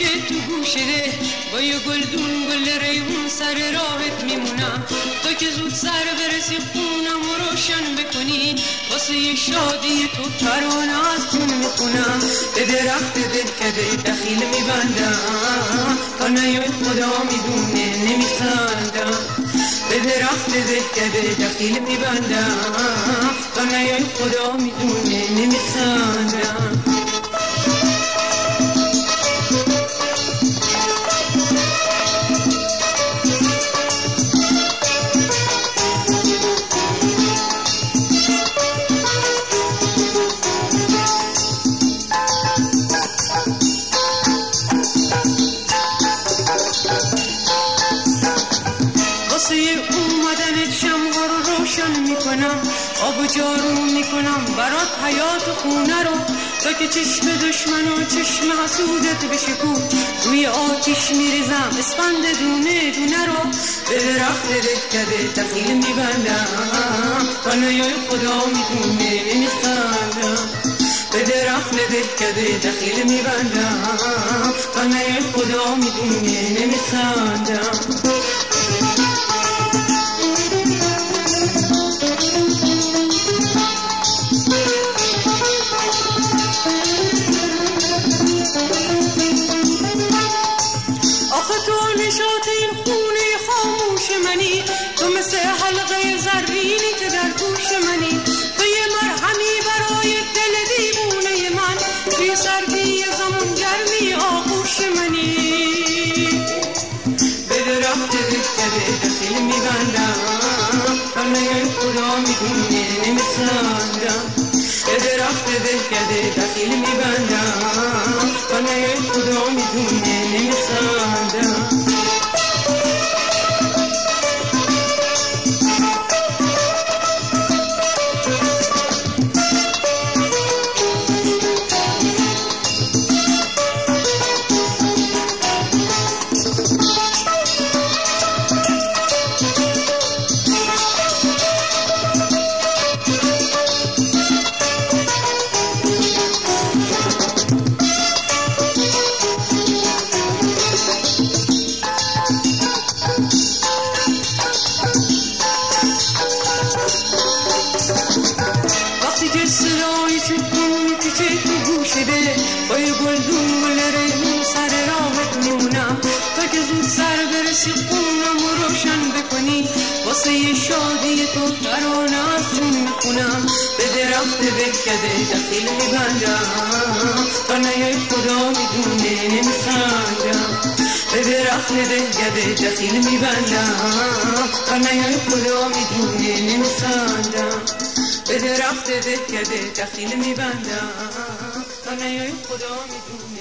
کوچه تو گوشه با یه گلدون گل ریحون سر راهت میمونم، تو که زود سر برسی خونم و روشن بکنی، واسه یه شادی تو ترانه از جون میخونم. به درخت دلکده دخیل میبندم، تا نیای خدا میدونه نمیخندم. به درخت دلکده دخیل میبندم، تا نیای خدا میدونه نمیخندم. آب و جارو میکنم برات حیات و خونه رو، تا که چشم دشمن و چشم حسودت بشکو، روی آتیش میریزم اسفند دونه دونه رو. به درخت دلکده دخیل میبندم، تا نیای خدا میدونه نمیخندم. به درخت دلکده دخیل میبندم، تا نیای خدا میدونه نمیخندم. نشاط این خونه خاموش منی، تو مثل حلقه زرینی که در گوش منی، تو یه مرهمی برای دل دیوونه من، توی سردی زمان گرمی آغوش منی. به درخت دلکده دخیل میبندم، تا نیای خدا میدونه نمیخندم. به درخت دلکده دخیل میبندم، تا نیای خدا میدونه نمیخندم. صدای چکون پیچه تو گوشه با یه گلدون گل ریحون سر راهت میمونم، تا که زود سر برسی خونم و روشن بکنی، واسه یه شادی تو ترانه از جون میخونم. به درخت دلکده دخیل میبندم، تا نیای خدا میدونه نمیخندم. به درخت دلکده دخیل میبندم، تا نیای خدا میدونه نمیخندم. به درخت دلکده دخیل میبندم، تا نیای خدا میدونه